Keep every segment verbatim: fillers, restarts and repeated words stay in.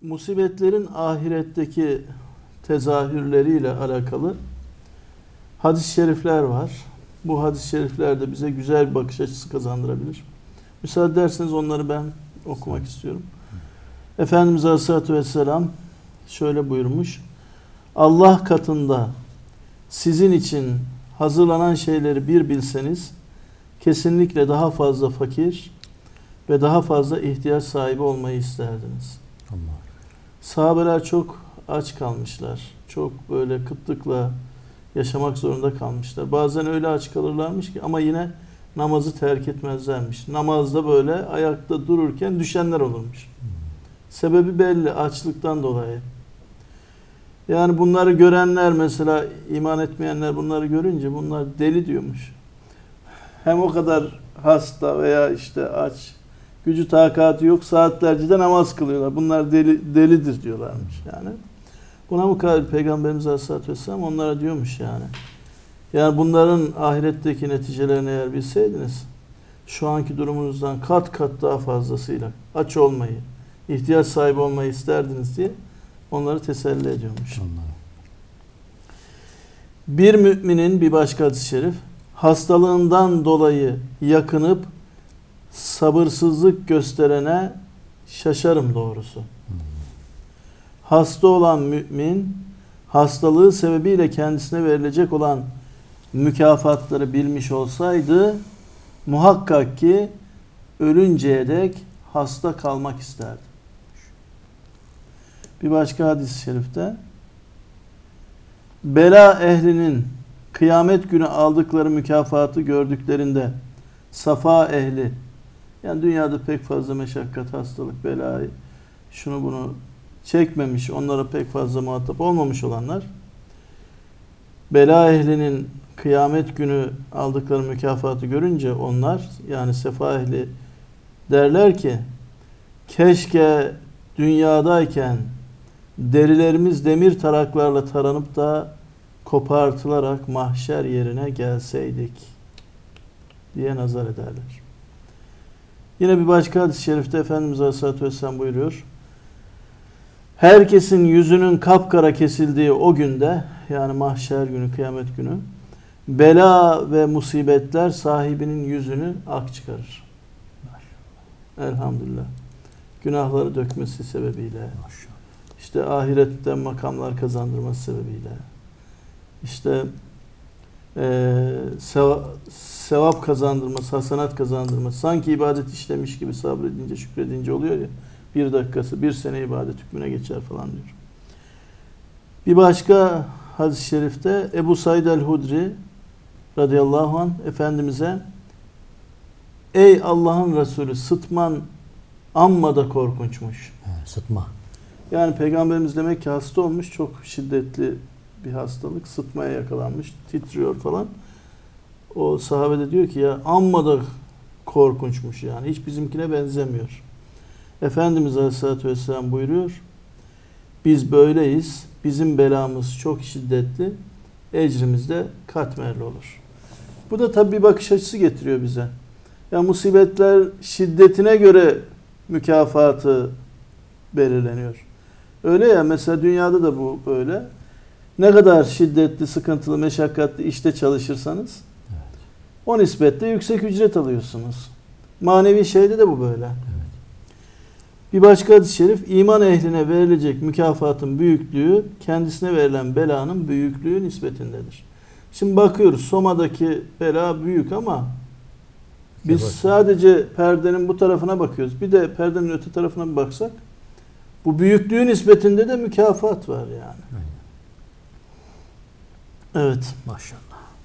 musibetlerin ahiretteki tezahürleriyle alakalı hadis-i şerifler var. Bu hadis-i şerifler de bize güzel bir bakış açısı kazandırabilir. Müsaade ederseniz onları ben okumak istiyorum. Efendimiz Aleyhisselatü Vesselam şöyle buyurmuş: Allah katında sizin için hazırlanan şeyleri bir bilseniz kesinlikle daha fazla fakir ve daha fazla ihtiyaç sahibi olmayı isterdiniz. Allah. Sahabeler çok aç kalmışlar. Çok böyle kıtlıkla yaşamak zorunda kalmışlar. Bazen öyle aç kalırlarmış ki ama yine namazı terk etmezlermiş. Namazda böyle ayakta dururken düşenler olurmuş. Sebebi belli, açlıktan dolayı. Yani bunları görenler, mesela iman etmeyenler bunları görünce bunlar deli diyormuş. Hem o kadar hasta veya işte aç, gücü takatı yok, saatlerce de namaz kılıyorlar. Bunlar deli, delidir diyorlarmış yani. Buna mukabil Peygamberimiz Aleyhisselatü Vesselam onlara diyormuş yani. Yani bunların ahiretteki neticelerini eğer bilseydiniz, şu anki durumunuzdan kat kat daha fazlasıyla aç olmayı, ihtiyaç sahibi olmayı isterdiniz diye onları teselli ediyormuş. Allah. Bir müminin bir başka hadis-i şerif, hastalığından dolayı yakınıp sabırsızlık gösterene şaşarım doğrusu. Hmm. Hasta olan mümin, hastalığı sebebiyle kendisine verilecek olan mükafatları bilmiş olsaydı, muhakkak ki ölünceye dek hasta kalmak isterdi. Bir başka hadis-i şerifte, bela ehlinin kıyamet günü aldıkları mükafatı gördüklerinde safa ehli, yani dünyada pek fazla meşakkat, hastalık, belayı, şunu bunu çekmemiş, onlara pek fazla muhatap olmamış olanlar, bela ehlinin kıyamet günü aldıkları mükafatı görünce onlar, yani sefa ehli derler ki, keşke dünyadayken derilerimiz demir taraklarla taranıp da kopartılarak mahşer yerine gelseydik diye nazar ederler. Yine bir başka hadis-i şerifte Efendimiz Aleyhisselatü Vesselam buyuruyor: herkesin yüzünün kapkara kesildiği o günde, yani mahşer günü, kıyamet günü, bela ve musibetler sahibinin yüzünü ak çıkarır. Elhamdülillah. Günahları dökmesi sebebiyle, işte ahiretten makamlar kazandırması sebebiyle, işte e, seva, sevap kazandırması, hasenat kazandırması, sanki ibadet işlemiş gibi sabredince, şükredince oluyor ya, bir dakikası bir sene ibadet hükmüne geçer falan diyor. Bir başka hadis-i şerifte Ebu Said el-Hudri radıyallahu anh Efendimiz'e, ey Allah'ın Resulü, sıtman amma da korkunçmuş. He, sıtma. Yani Peygamberimiz demek ki hasta olmuş, çok şiddetli bir hastalık, sıtmaya yakalanmış, titriyor falan. O sahabe de diyor ki ya amma da korkunçmuş, yani hiç bizimkine benzemiyor. Efendimiz Aleyhisselatü Vesselam buyuruyor, biz böyleyiz, bizim belamız çok şiddetli, ecrimiz de katmerli olur. Bu da tabii bir bakış açısı getiriyor bize. Ya musibetler şiddetine göre mükafatı belirleniyor. Öyle ya, mesela dünyada da bu böyle. Ne kadar şiddetli, sıkıntılı, meşakkatli işte çalışırsanız evet, o nispetle yüksek ücret alıyorsunuz. Manevi şeyde de bu böyle. Evet. Bir başka hadis-i şerif, iman ehline verilecek mükafatın büyüklüğü kendisine verilen belanın büyüklüğü nispetindedir. Şimdi bakıyoruz, Soma'daki bela büyük ama biz sadece perdenin bu tarafına bakıyoruz. Bir de perdenin öte tarafına bir baksak, bu büyüklüğü nispetinde de mükafat var yani. Aynen. Evet. Maşallah.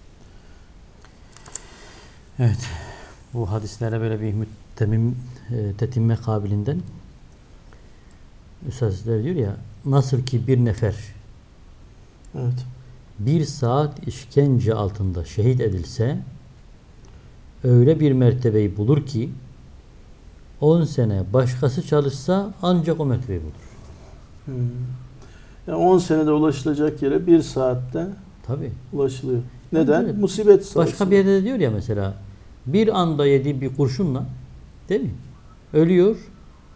Evet. Bu hadislere böyle bir müttemim, e, tetinme kabilinden Üstadlar diyor ya, nasıl ki bir nefer evet, bir saat işkence altında şehit edilse öyle bir mertebeyi bulur ki on sene başkası çalışsa ancak o mertebeyi bulur. Hmm. Yani on senede ulaşılacak yere bir saatte tabii ulaşılıyor. Neden? Evet. Musibet sayesinde. Başka bir yerde de diyor ya mesela, bir anda yediği bir kurşunla, değil mi, ölüyor,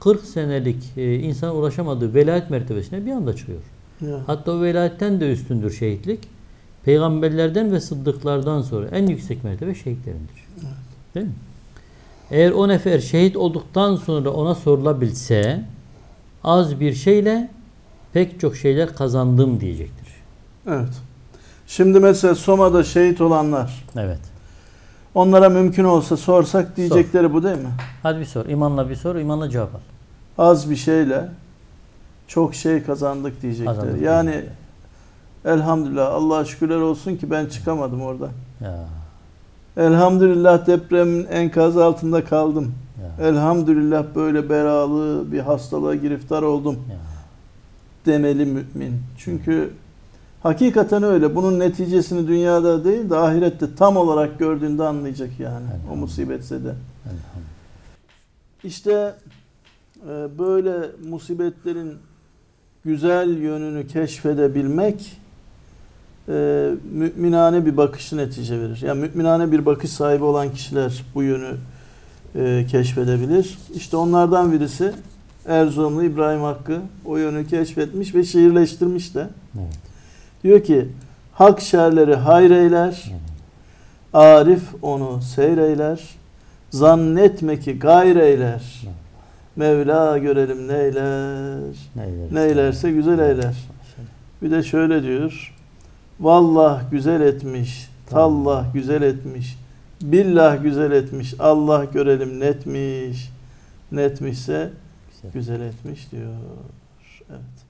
kırk senelik e, insan ulaşamadığı velayet mertebesine bir anda çıkıyor. Ya. Hatta o velayetten de üstündür şehitlik. Peygamberlerden ve sıddıklardan sonra en yüksek mertebe şehitlerindir. Evet. Değil mi? Eğer o nefer şehit olduktan sonra ona sorulabilse az bir şeyle pek çok şeyler kazandım diyecektir. Evet. Şimdi mesela Soma'da şehit olanlar, Evet. onlara mümkün olsa sorsak diyecekleri bu değil mi? Hadi bir sor. İmanla bir sor. İmanla cevap al. Az bir şeyle çok şey kazandık diyecekler. Kazandık yani diyecekler. elhamdülillah, Allah'a şükürler olsun ki ben çıkamadım oradan. Ya, Elhamdülillah depremin enkazı altında kaldım. ya, Elhamdülillah böyle belalı bir hastalığa giriftar oldum ya. demeli mümin. Çünkü hakikaten öyle. Bunun neticesini dünyada değil de ahirette tam olarak gördüğünde anlayacak yani. O musibetse de. Elhamdülillah. İşte e, böyle musibetlerin güzel yönünü keşfedebilmek e, müminane bir bakışı netice verir. Yani müminane bir bakış sahibi olan kişiler bu yönü e, keşfedebilir. İşte onlardan birisi Erzurumlu İbrahim Hakkı o yönü keşfetmiş ve şiirleştirmiş de. Evet. Diyor ki hak şerleri hayreyler, Evet. arif onu seyreyler, zannetme ki gayreyler. Evet. Mevla görelim neyler, Neylerse, neylerse güzel eyler. Bir de şöyle diyor, vallah güzel etmiş, tallah güzel etmiş, billah güzel etmiş, Allah görelim netmiş, netmişse Güzel. güzel etmiş diyor. Evet.